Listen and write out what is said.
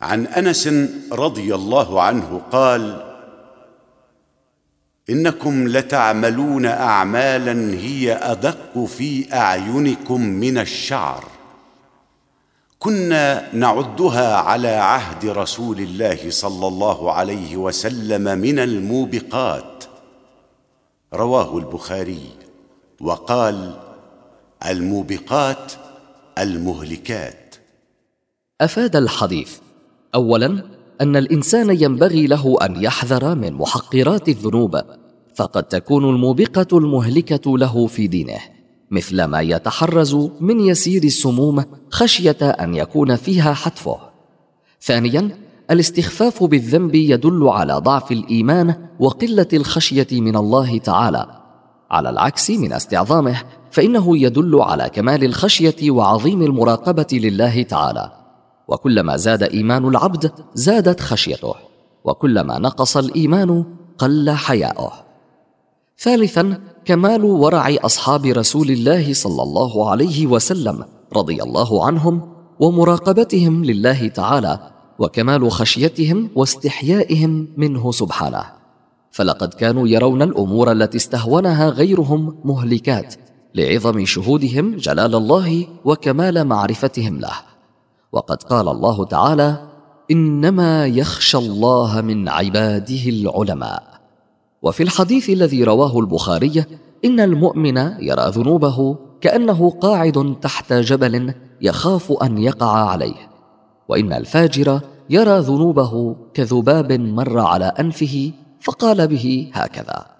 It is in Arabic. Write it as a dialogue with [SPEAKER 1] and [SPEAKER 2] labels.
[SPEAKER 1] عن أنس رضي الله عنه قال: إنكم لتعملون أعمالا هي أدق في أعينكم من الشعر، كنا نعدها على عهد رسول الله صلى الله عليه وسلم من الموبقات. رواه البخاري. وقال: الموبقات المهلكات.
[SPEAKER 2] أفاد الحديث: أولاً أن الإنسان ينبغي له أن يحذر من محقرات الذنوب، فقد تكون الموبقة المهلكة له في دينه، مثل ما يتحرز من يسير السموم خشية أن يكون فيها حتفه. ثانياً الاستخفاف بالذنب يدل على ضعف الإيمان وقلة الخشية من الله تعالى، على العكس من استعظامه، فإنه يدل على كمال الخشية وعظيم المراقبة لله تعالى. وكلما زاد إيمان العبد زادت خشيته، وكلما نقص الإيمان قل حياؤه. ثالثاً كمال ورع أصحاب رسول الله صلى الله عليه وسلم رضي الله عنهم ومراقبتهم لله تعالى، وكمال خشيتهم واستحيائهم منه سبحانه، فلقد كانوا يرون الأمور التي استهونها غيرهم مهلكات لعظم شهودهم جلال الله وكمال معرفتهم له. وقد قال الله تعالى: إنما يخشى الله من عباده العلماء. وفي الحديث الذي رواه البخاري: إن المؤمن يرى ذنوبه كأنه قاعد تحت جبل يخاف أن يقع عليه، وإن الفاجر يرى ذنوبه كذباب مر على أنفه فقال به هكذا.